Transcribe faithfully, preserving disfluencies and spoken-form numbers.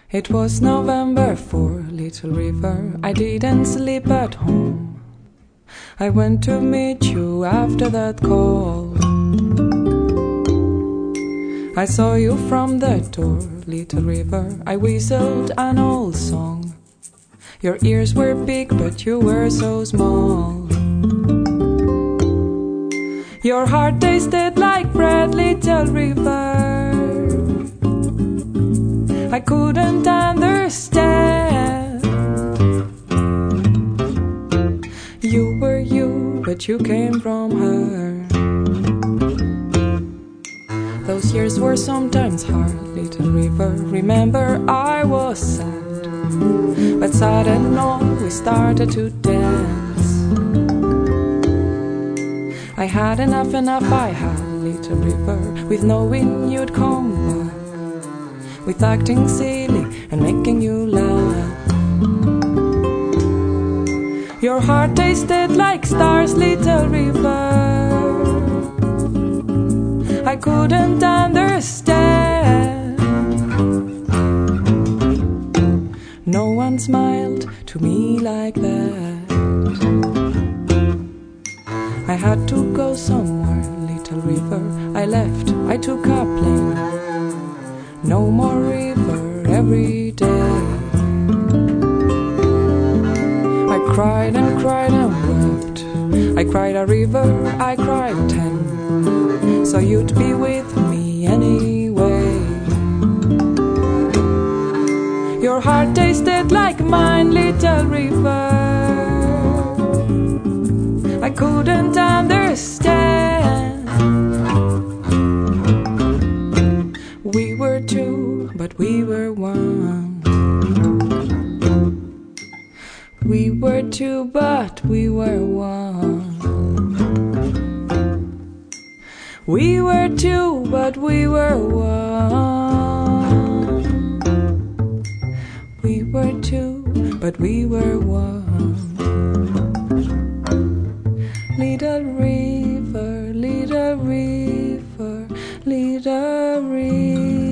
It was November for Little River. I didn't sleep at home. I went to meet you after that call. I saw you from the door, Little River. I whistled an old song. Your ears were big, but you were so small. Your heart tasted like bread, Little River. I couldn't understand. You were you, but you came from her. Those years were sometimes hard, Little River. Remember, I was sad, but sad and all, we started to dance. I had enough, enough, I had, Little River, with knowing you'd come back, with acting silly and making you laugh. Your heart tasted like stars, Little River. I couldn't understand. No one smiled to me like that. I had to go somewhere, Little River. I left, I took a plane. No more river every day. I cried and cried and wept. I cried a river, I cried ten. So you'd be with me anyway. Your heart tasted like mine, Little River. I couldn't understand. We were two, but we were one. We were two, but we were one. We were two, but we were one. We were two, but we were one. Little river, little river, little river.